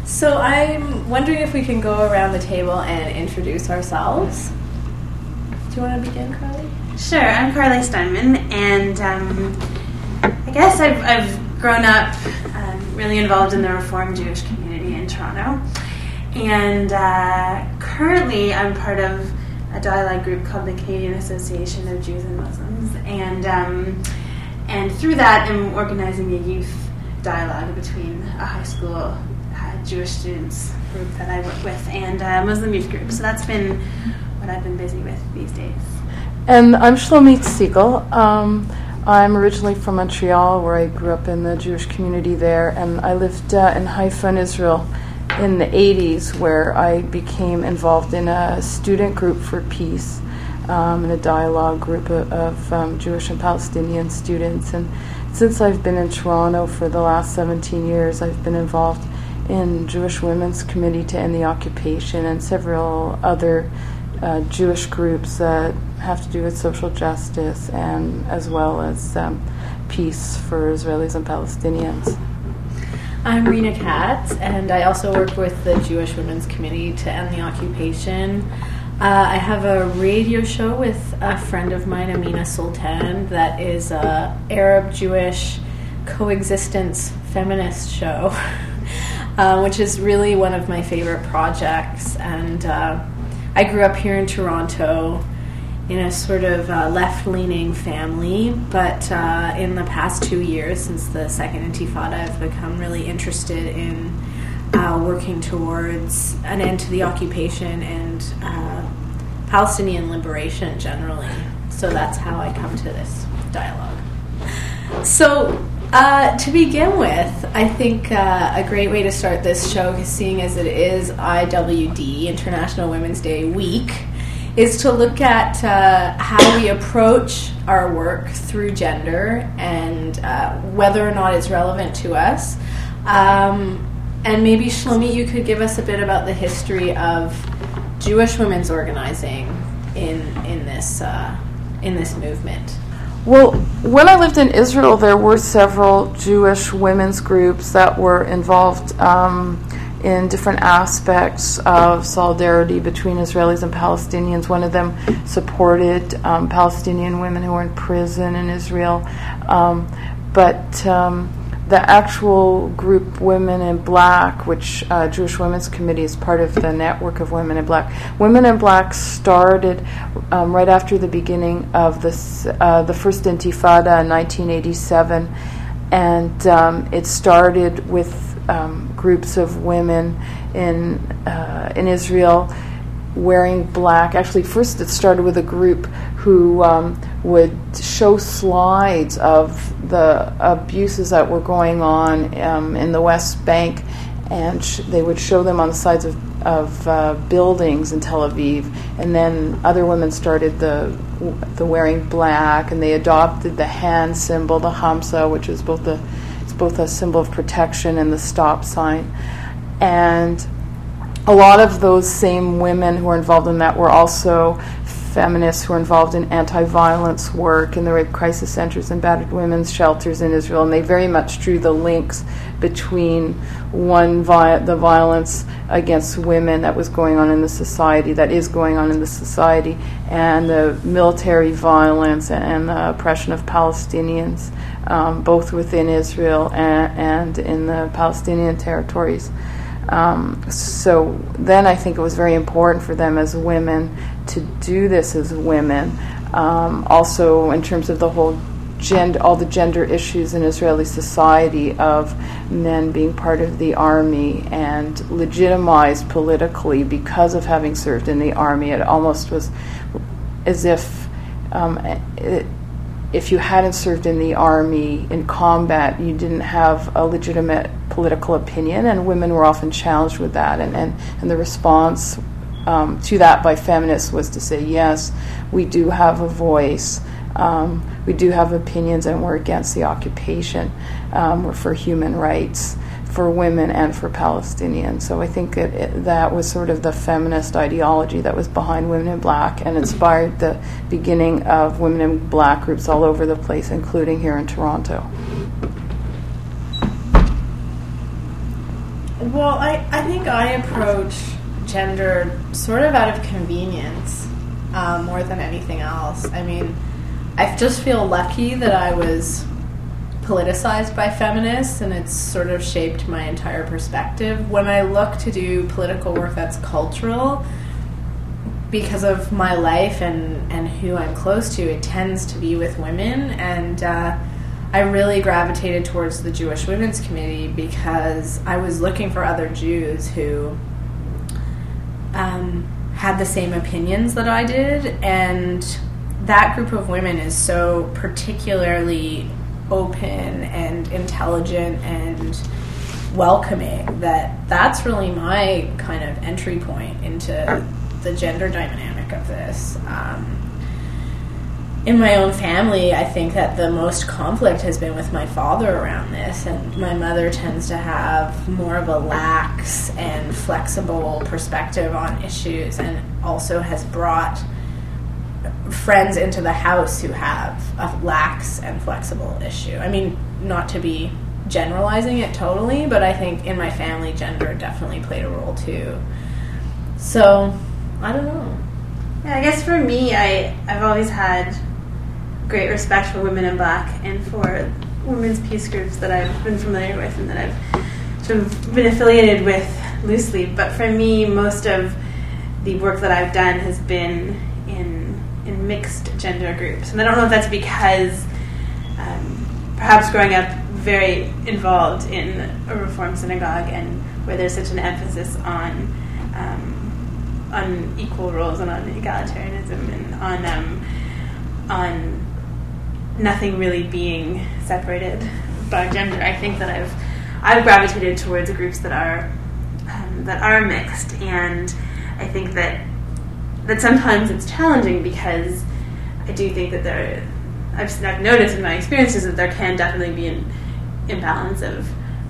So I'm wondering if we can go around the table and introduce ourselves. Do you want to begin, Carly? Sure, I'm Carly Steinman, and I guess I've grown up really involved in the Reformed Jewish community in Toronto, and currently I'm part of a dialogue group called the Canadian Association of Jews and Muslims, and through that I'm organizing a youth dialogue between a high school Jewish students group that I work with and a Muslim youth group. So that's been what I've been busy with these days. And I'm Shlomit Siegel. I'm originally from Montreal, where I grew up in the Jewish community there, and I lived in Haifa, in Israel, in the 80s, where I became involved in a student group for peace, in a dialogue group of Jewish and Palestinian students. And since I've been in Toronto for the last 17 years, I've been involved in Jewish Women's Committee to End the Occupation and several other Jewish groups that have to do with social justice and as well as peace for Israelis and Palestinians. I'm Rena Katz, and I also work with the Jewish Women's Committee to End the Occupation. I have a radio show with a friend of mine, Amina Sultan, that is a Arab-Jewish coexistence feminist show, which is really one of my favorite projects. And I grew up here in Toronto in a sort of left-leaning family, but in the past 2 years, since the Second Intifada, I've become really interested in working towards an end to the occupation and Palestinian liberation generally. So that's how I come to this dialogue. So to begin with, I think a great way to start this show, seeing as it is IWD, International Women's Day week, is to look at how we approach our work through gender and whether or not it's relevant to us. And maybe, Shlomi, you could give us a bit about the history of Jewish women's organizing in this movement. Well, when I lived in Israel, there were several Jewish women's groups that were involved in different aspects of solidarity between Israelis and Palestinians. One of them supported Palestinian women who were in prison in Israel. But the actual group Women in Black, which Jewish Women's Committee is part of the network of Women in Black. Women in Black started right after the beginning of the first Intifada in 1987, and it started with groups of women in Israel wearing black. Actually, first it started with a group who would show slides of the abuses that were going on in the West Bank, and they would show them on the sides of buildings in Tel Aviv. And then other women started the wearing black, and they adopted the hand symbol, the Hamsa, which is both a symbol of protection and the stop sign. And a lot of those same women who were involved in that were also feminists who were involved in anti-violence work in the rape crisis centers and battered women's shelters in Israel, and they very much drew the links between the violence against women that was going on in the society, that is going on in the society, and the military violence and the oppression of Palestinians, both within Israel and in the Palestinian territories. So then I think it was very important for them as women to do this as women. Also in terms of the whole all the gender issues in Israeli society of men being part of the army and legitimized politically because of having served in the army. It almost was as if if you hadn't served in the army in combat, you didn't have a legitimate political opinion, and women were often challenged with that. And the response to that by feminists was to say, yes, we do have a voice, we do have opinions, and we're against the occupation. We're for human rights for women and for Palestinians. So I think that was sort of the feminist ideology that was behind Women in Black and inspired the beginning of Women in Black groups all over the place, including here in Toronto. Well, I think I approach gender sort of out of convenience more than anything else. I mean, I just feel lucky that I was politicized by feminists, and it's sort of shaped my entire perspective. When I look to do political work that's cultural, because of my life and who I'm close to, it tends to be with women, and I really gravitated towards the Jewish Women's Committee because I was looking for other Jews who had the same opinions that I did, and that group of women is so particularly open and intelligent and welcoming that's really my kind of entry point into the gender dynamic of this. In my own family, I think that the most conflict has been with my father around this, and my mother tends to have more of a lax and flexible perspective on issues, and also has brought friends into the house who have a lax and flexible issue. I mean, not to be generalizing it totally, but I think in my family, gender definitely played a role too. So, I don't know. Yeah, I guess for me, I've always had great respect for Women in Black and for women's peace groups that I've been familiar with and that I've sort of been affiliated with loosely. But for me, most of the work that I've done has been in mixed gender groups. And I don't know if that's because perhaps growing up very involved in a Reform synagogue and where there's such an emphasis on equal roles and on egalitarianism and on nothing really being separated by gender. I think that I've gravitated towards groups that are mixed, and I think that sometimes it's challenging because I do think that I've noticed in my experiences that there can definitely be an imbalance of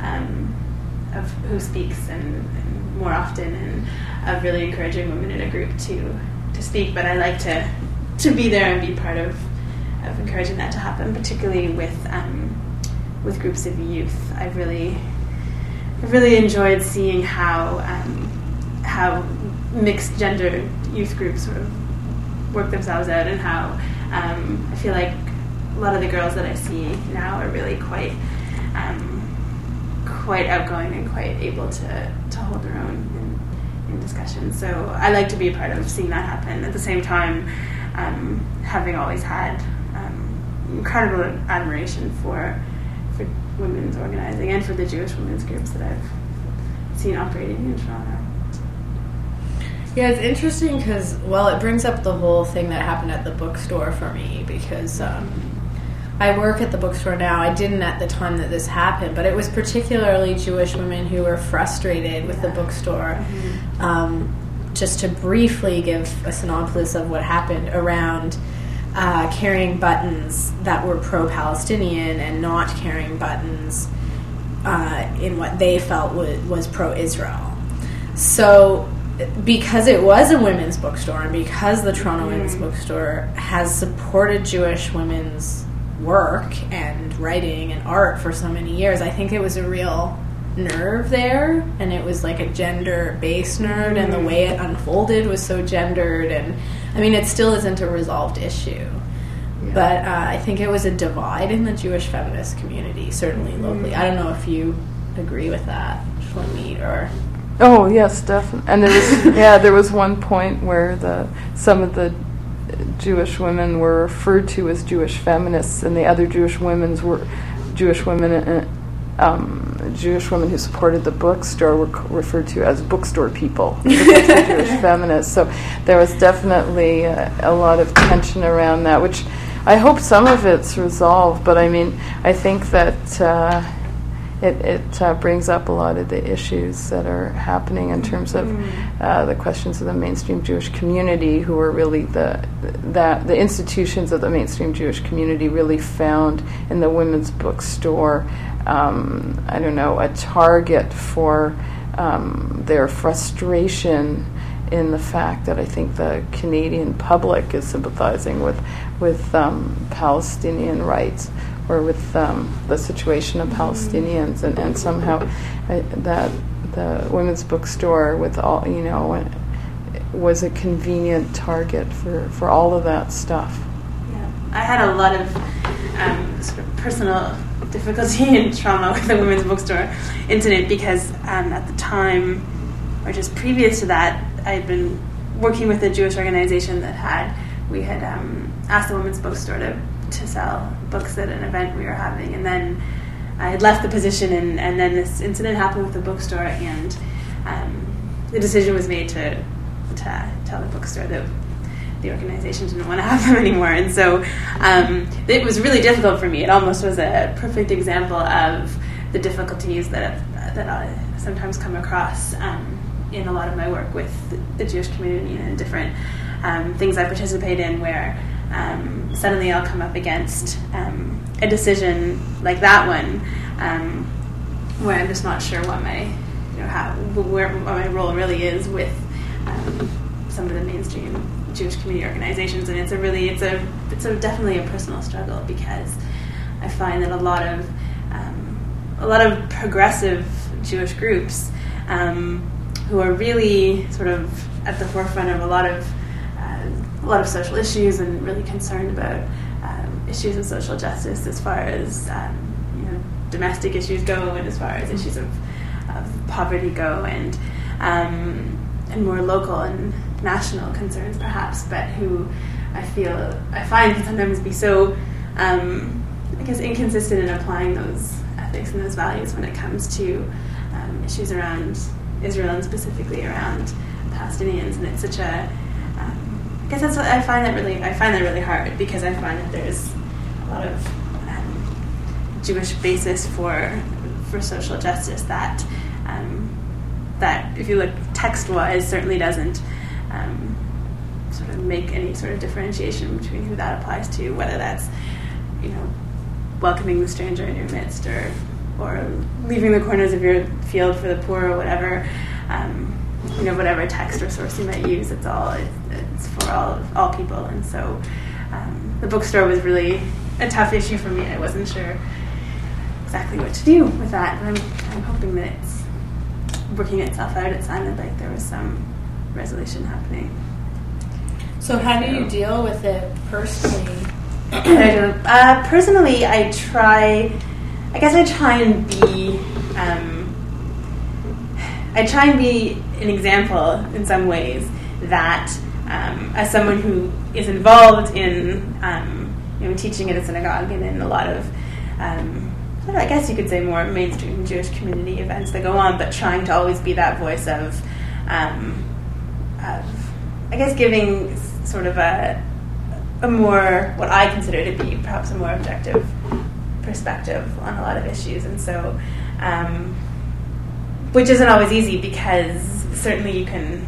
who speaks and more often, and of really encouraging women in a group to speak. But I like to be there and be part of encouraging that to happen, particularly with groups of youth. I've really enjoyed seeing how mixed gender youth groups sort of work themselves out, and how I feel like a lot of the girls that I see now are really quite outgoing and quite able to hold their own in discussions. So I like to be a part of seeing that happen. At the same time, having always had incredible admiration for women's organizing and for the Jewish women's groups that I've seen operating in Toronto. Yeah, it's interesting because, well, it brings up the whole thing that happened at the bookstore for me, because I work at the bookstore now. I didn't at the time that this happened, but it was particularly Jewish women who were frustrated with the bookstore. Mm-hmm. Just to briefly give a synopsis of what happened around carrying buttons that were pro-Palestinian and not carrying buttons in what they felt was pro-Israel. So because it was a women's bookstore, and because the Toronto Women's Bookstore has supported Jewish women's work and writing and art for so many years, I think it was a real nerve there, and it was like a gender-based nerve, and the way it unfolded was so gendered, and I mean, it still isn't a resolved issue. Yeah. But I think it was a divide in the Jewish feminist community, certainly locally. I don't know if you agree with that, Shlomit, or... Oh, yes, definitely. And there was one point where some of the Jewish women were referred to as Jewish feminists, and the other Jewish women who supported the bookstore were referred to as bookstore people, Jewish feminists. So there was definitely a lot of tension around that, which I hope some of it's resolved. But I mean, I think that it brings up a lot of the issues that are happening in terms of the questions of the mainstream Jewish community, who are really the institutions of the mainstream Jewish community really found in the women's bookstore, a target for their frustration in the fact that I think the Canadian public is sympathizing with Palestinian rights, or with the situation of Palestinians, and somehow that the women's bookstore with all, was a convenient target for all of that stuff. Yeah, I had a lot of sort of personal difficulty and trauma with the women's bookstore incident because at the time, or just previous to that, I had been working with a Jewish organization we had asked the women's bookstore to sell books at an event we were having, and then I had left the position, and then this incident happened with the bookstore, and the decision was made to tell the bookstore that the organization didn't want to have them anymore. And so it was really difficult for me. It almost was a perfect example of the difficulties that I sometimes come across in a lot of my work with the Jewish community and different things I participate in, where suddenly I'll come up against a decision like that one, where I'm just not sure what what my role really is with some of the mainstream Jewish community organizations, and it's definitely a personal struggle, because I find that a lot of progressive Jewish groups who are really sort of at the forefront of a lot of social issues and really concerned about issues of social justice as far as domestic issues go, and as far as issues of poverty go, and more local and national concerns perhaps, but who I find can sometimes be so inconsistent in applying those ethics and those values when it comes to issues around Israel and specifically around Palestinians. And it's such a I guess that's what I find that really hard, because I find that there's a lot of Jewish basis for social justice that if you look text-wise certainly doesn't sort of make any sort of differentiation between who that applies to, whether that's welcoming the stranger in your midst or leaving the corners of your field for the poor or whatever. Whatever text or source you might use, it's for all people. And so the bookstore was really a tough issue for me. I wasn't sure exactly what to do with that, and I'm hoping that it's working itself out. It sounded like there was some resolution happening. So how do you deal with it personally? Personally, I try and be an example in some ways that as someone who is involved in teaching at a synagogue and in a lot of I guess you could say more mainstream Jewish community events that go on, but trying to always be that voice of I guess giving sort of a more, what I consider to be perhaps a more objective perspective on a lot of issues. And so which isn't always easy, because certainly you can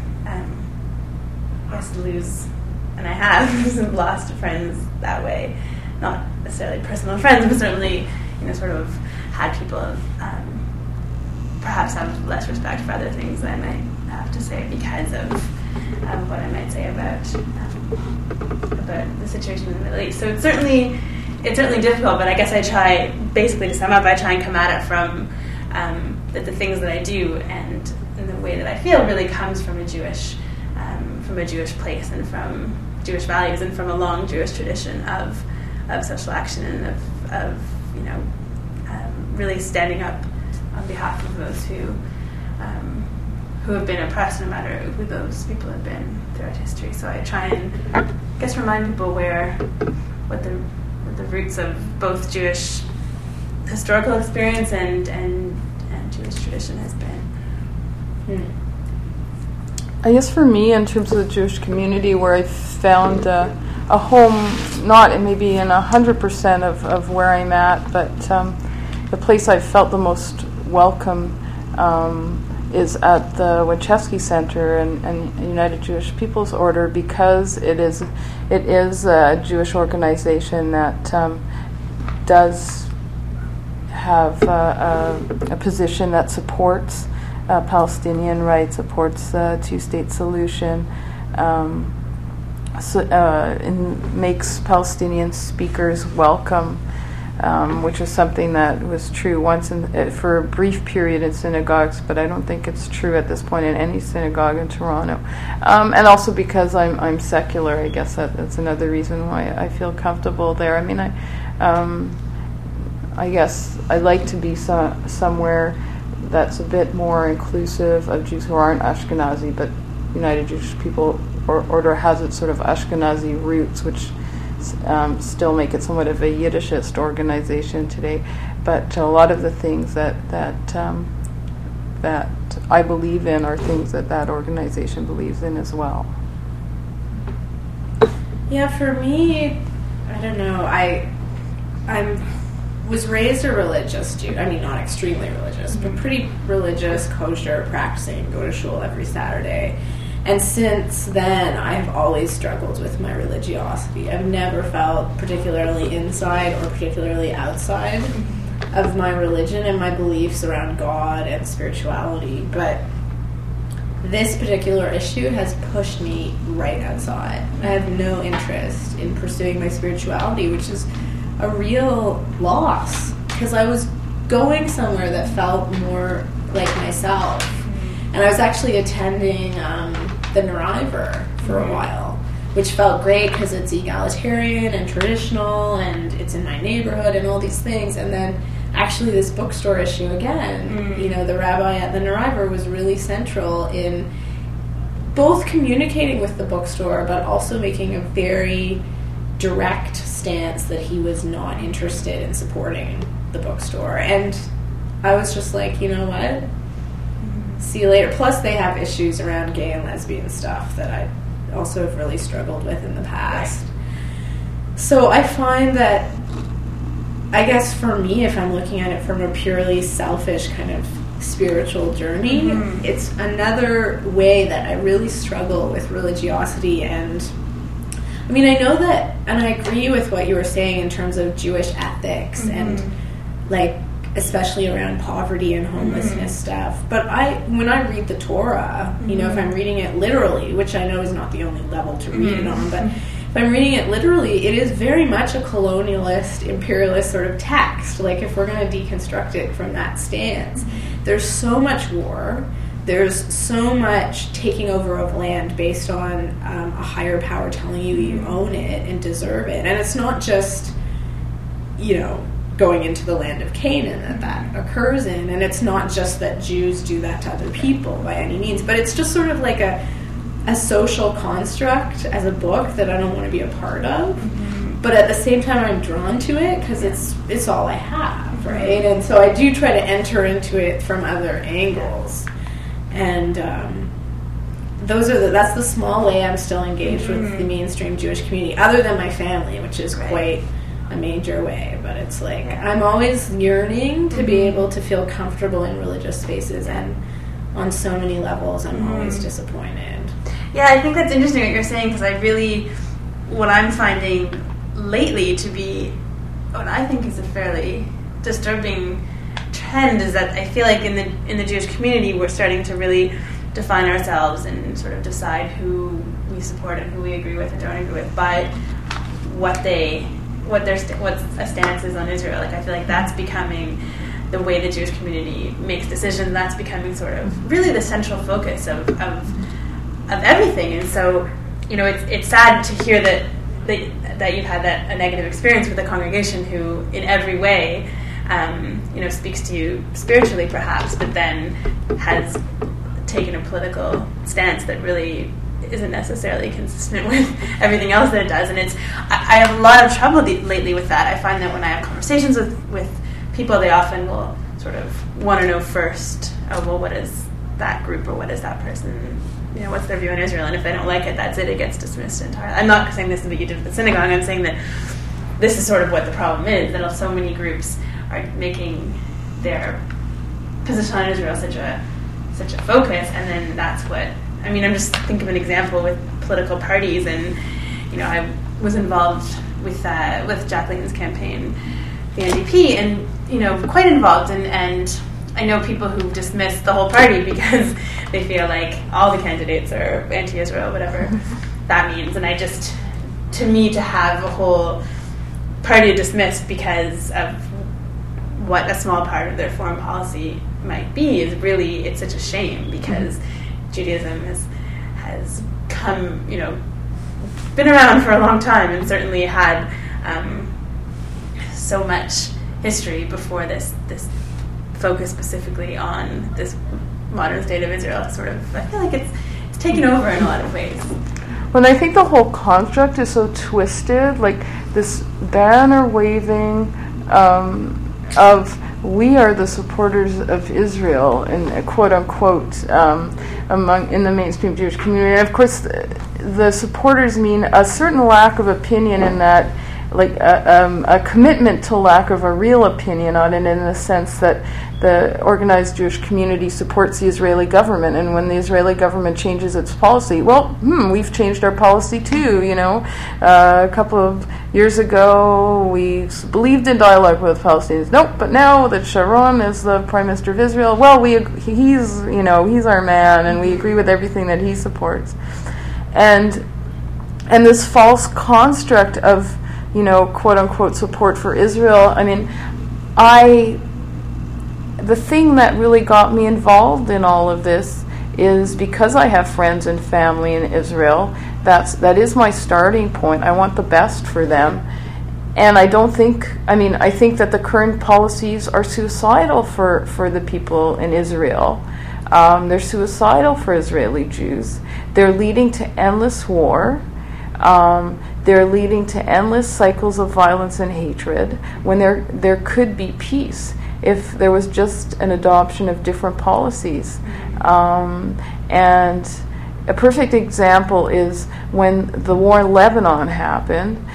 lose, and I have lost friends that way, not necessarily personal friends, but certainly sort of had people perhaps have less respect for other things that I might have to say because of what I might say about the situation in the Middle East. So it's certainly difficult, but I guess I try, basically to sum up, I try and come at it from that the things that I do and the way that I feel really comes from a Jewish place and from Jewish values and from a long Jewish tradition of social action and of really standing up on behalf of those who have been oppressed, no matter who those people have been throughout history. So I try and remind people what the roots of both Jewish historical experience and Jewish tradition has been. I guess for me, in terms of the Jewish community, where I found a home, not maybe in 100% of where I'm at, but the place I've felt the most welcome is at the Winchevsky Center and United Jewish People's Order, because it is a Jewish organization that does have a position that supports Palestinian rights, supports the two-state solution, and makes Palestinian speakers welcome which is something that was true once for a brief period in synagogues, but I don't think it's true at this point in any synagogue in Toronto. And also because I'm secular, I guess that's another reason why I feel comfortable there. I mean, I guess I like to be somewhere that's a bit more inclusive of Jews who aren't Ashkenazi, but United Jewish People Order has its sort of Ashkenazi roots, which still make it somewhat of a Yiddishist organization today. But a lot of the things that I believe in are things that organization believes in as well. Yeah, for me, I don't know. I was raised a religious Jew. I mean, not extremely religious, but pretty religious, kosher, practicing, go to shul every Saturday. And since then, I've always struggled with my religiosity. I've never felt particularly inside or particularly outside of my religion and my beliefs around God and spirituality. But this particular issue has pushed me right outside. I have no interest in pursuing my spirituality, which is a real loss, because I was going somewhere that felt more like myself. And I was actually attending the Nariver for a while, which felt great because it's egalitarian and traditional and it's in my neighborhood and all these things. And then actually this bookstore issue again, the rabbi at the Nariver was really central in both communicating with the bookstore but also making a very direct stance that he was not interested in supporting the bookstore. And I was just like, you know what? See you later. Plus, they have issues around gay and lesbian stuff that I also have really struggled with in the past. So I find that, I guess for me, if I'm looking at it from a purely selfish kind of spiritual journey, it's another way that I really struggle with religiosity. And I mean, I know that, and I agree with what you were saying in terms of Jewish ethics and like, especially around poverty and homelessness stuff. But when I read the Torah, if I'm reading it literally, which I know is not the only level to read it on, but if I'm reading it literally, it is very much a colonialist, imperialist sort of text. Like, if we're going to deconstruct it from that stance, there's so much war. There's so much taking over of land based on a higher power telling you own it and deserve it. And it's not just, going into the land of Canaan that occurs in, and it's not just that Jews do that to other people by any means, but it's just sort of like a social construct as a book that I don't want to be a part of, but at the same time I'm drawn to it because it's all I have, right? And so I do try to enter into it from other angles, and that's the small way I'm still engaged with the mainstream Jewish community, other than my family, which is quite a major way. But it's like I'm always yearning to be able to feel comfortable in religious spaces, and on so many levels I'm always disappointed. Yeah, I think that's interesting what you're saying, because what I'm finding lately to be what I think is a fairly disturbing trend is that I feel like in the Jewish community we're starting to really define ourselves and sort of decide who we support and who we agree with and don't agree with by what a stance is on Israel. Like, I feel like that's becoming the way the Jewish community makes decisions. That's becoming sort of really the central focus of everything. And so, it's sad to hear that you've had a negative experience with a congregation who, in every way, speaks to you spiritually, perhaps, but then has taken a political stance that really isn't necessarily consistent with everything else that it does. And I have a lot of trouble lately with that. I find that when I have conversations with people, they often will sort of want to know first, what is that group or what is that person, what's their view on Israel, and if they don't like it, that's it, it gets dismissed entirely. I'm not saying this is what you did with the synagogue, I'm saying that this is sort of what the problem is, that so many groups are making their position on Israel such a focus, and then that's what, I'm just thinking of an example with political parties, and, I was involved with Jacqueline's campaign, the NDP, and, quite involved, and I know people who've dismissed the whole party because they feel like all the candidates are anti-Israel, whatever that means. And to me, to have a whole party to dismiss because of what a small part of their foreign policy might be is really, it's such a shame, because Judaism has come, been around for a long time and certainly had so much history before this focus specifically on this modern state of Israel. Sort of, I feel like it's taken over in a lot of ways. Well, I think the whole construct is so twisted, like this banner waving of we are the supporters of Israel, and quote unquote, in the mainstream Jewish community. And of course, the supporters mean a certain lack of opinion in that, like a commitment to lack of a real opinion on it, in the sense that the organized Jewish community supports the Israeli government, and when the Israeli government changes its policy, well, we've changed our policy too. A couple of years ago we believed in dialogue with Palestinians. Nope, but now that Sharon is the Prime Minister of Israel, well, he's our man, and we agree with everything that he supports, and this false construct of quote unquote support for Israel. I mean, the thing that really got me involved in all of this is because I have friends and family in Israel. That is my starting point. I want the best for them. And I think that the current policies are suicidal for the people in Israel. They're suicidal for Israeli Jews. They're leading to endless war. They're leading to endless cycles of violence and hatred when there could be peace if there was just an adoption of different policies. And a perfect example is when the war in Lebanon happened,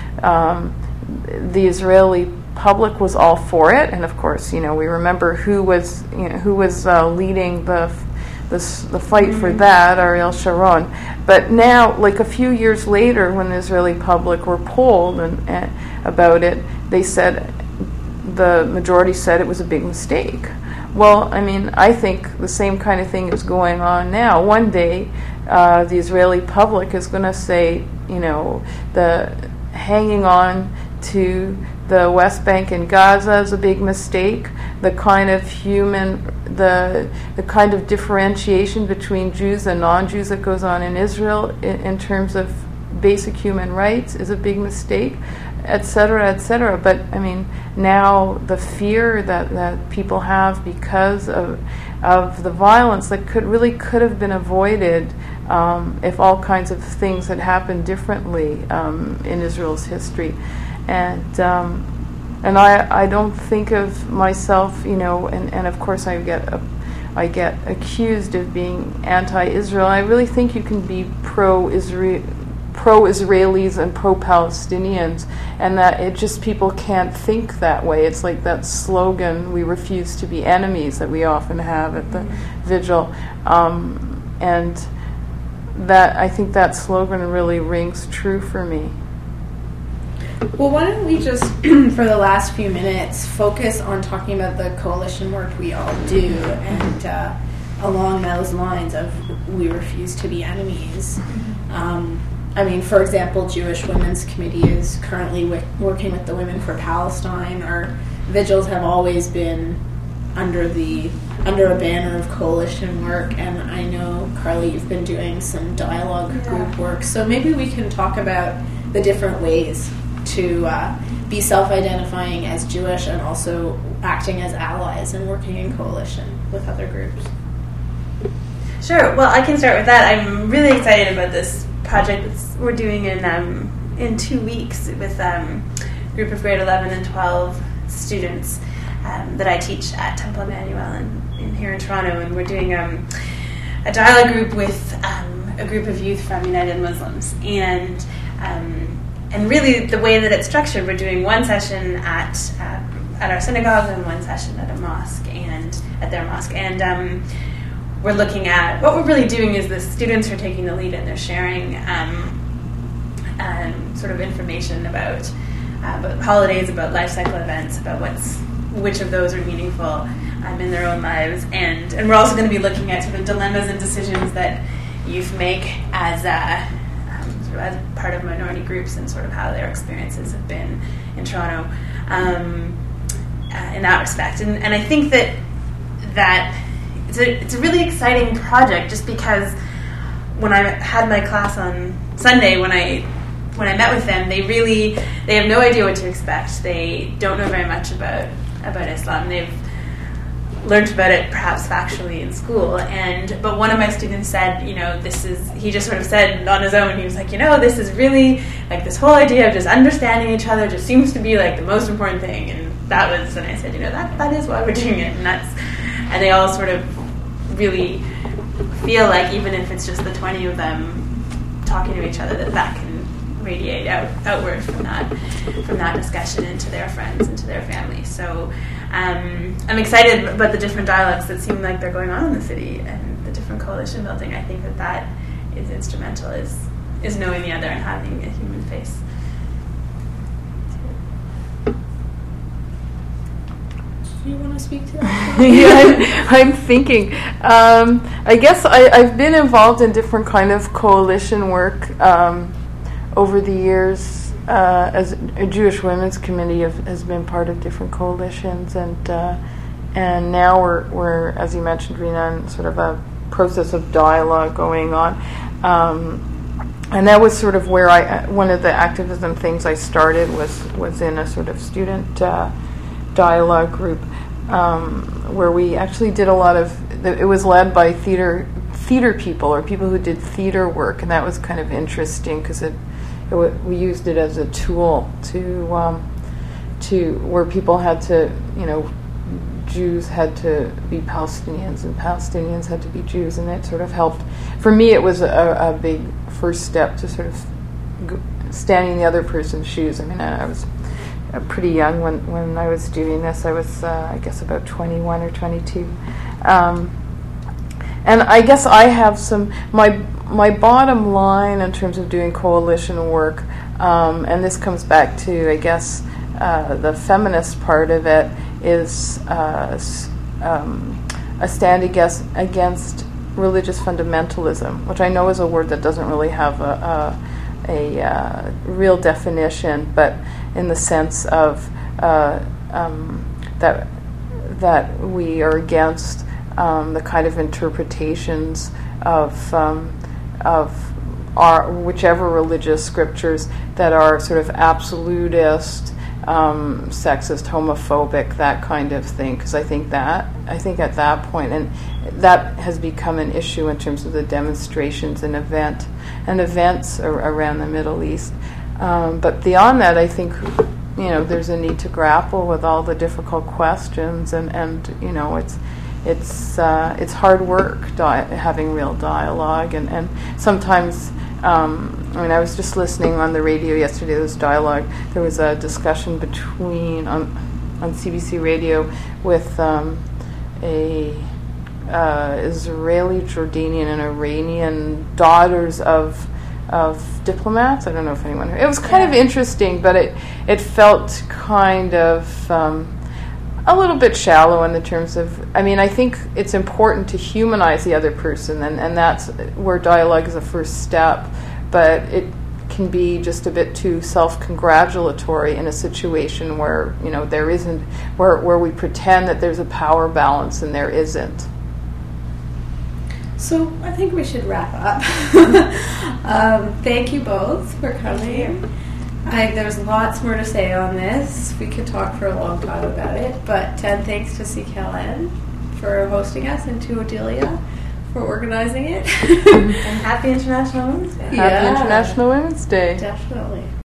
the Israeli public was all for it, and of course, we remember who was leading the fight for that, Ariel Sharon. But now, like a few years later, when the Israeli public were polled about it, the majority said it was a big mistake. Well, I think the same kind of thing is going on now. One day, the Israeli public is going to say, the hanging on to the West Bank and Gaza is a big mistake. The kind of the kind of differentiation between Jews and non-Jews that goes on in Israel in terms of basic human rights is a big mistake, etc., etc. But now the fear that people have because of the violence that could have been avoided if all kinds of things had happened differently in Israel's history. And I don't think of myself, and of course I get accused of being anti-Israel. I really think you can be pro-Israelis and pro-Palestinians, and that it just people can't think that way. It's like that slogan, "We refuse to be enemies," that we often have at the vigil, and that I think that slogan really rings true for me. Well, why don't we just, for the last few minutes, focus on talking about the coalition work we all do, and along those lines of we refuse to be enemies. For example, Jewish Women's Committee is currently working with the Women for Palestine. Our vigils have always been under a banner of coalition work, and I know, Carly, you've been doing some dialogue group work, so maybe we can talk about the different ways to be self-identifying as Jewish and also acting as allies and working in coalition with other groups. Sure. Well, I can start with that. I'm really excited about this project that we're doing in 2 weeks with a group of grade 11 and 12 students that I teach at Temple Emmanuel here in Toronto, and we're doing a dialogue group with a group of youth from United Muslims, and really the way that it's structured, we're doing one session at our synagogue and one session at a mosque and at their mosque, and we're looking at what we're really doing is the students are taking the lead and they're sharing sort of information about holidays, about life cycle events, about which of those are meaningful in their own lives, and we're also going to be looking at sort of dilemmas and decisions that youth make as as part of minority groups and sort of how their experiences have been in Toronto in that respect. And I think that it's a really exciting project, just because when I had my class on Sunday, when I met with them, they have no idea what to expect. They don't know very much about Islam. They've learned about it perhaps factually in school, but one of my students said, he just sort of said on his own, he was like, this is really, like, this whole idea of just understanding each other just seems to be like the most important thing. And I said, that is why we're doing it. And they all sort of really feel like, even if it's just the 20 of them talking to each other, that can radiate outward from that discussion into their friends, into their family. So I'm excited about the different dialogues that seem like they're going on in the city, and the different coalition building. I think that is instrumental, is knowing the other and having a human face. Do you want to speak to that? Yeah, I'm thinking. I guess I've been involved in different kind of coalition work over the years. As a Jewish Women's Committee has been part of different coalitions, and now we're, as you mentioned, Rena, in sort of a process of dialogue going on. And that was sort of where one of the activism things I started was in a sort of student dialogue group, where we actually did a lot of. It was led by theater people, or people who did theater work, and that was kind of interesting because we used it as a tool to where people had to, Jews had to be Palestinians and Palestinians had to be Jews, and that sort of helped. For me, it was a big first step to sort of standing in the other person's shoes. I mean, I was pretty young when I was doing this. I was, I guess, about 21 or 22. And I guess I have my bottom line in terms of doing coalition work, and this comes back to, I guess, the feminist part of it, is a stand against religious fundamentalism, which I know is a word that doesn't really have a real definition, but in the sense of that we are against the kind of interpretations of our whichever religious scriptures that are sort of absolutist, sexist, homophobic, that kind of thing. Because I think at that point, and that has become an issue in terms of the demonstrations and events around the Middle East. But beyond that, I think there's a need to grapple with all the difficult questions, and it's hard work having real dialogue, and sometimes I was just listening on the radio yesterday. There was dialogue. There was a discussion between on CBC Radio with Israeli, Jordanian, and Iranian daughters of diplomats. I don't know if anyone heard. It was kind of interesting, but it felt kind of a little bit shallow in the terms of, I think it's important to humanize the other person, and that's where dialogue is a first step, but it can be just a bit too self-congratulatory in a situation where, there isn't, where we pretend that there's a power balance and there isn't. So I think we should wrap up. Thank you both for coming. There's lots more to say on this. We could talk for a long time about it, but thanks to CKLN for hosting us, and to Odelia for organizing it. And happy International Women's Day. Happy International Women's Day. Definitely.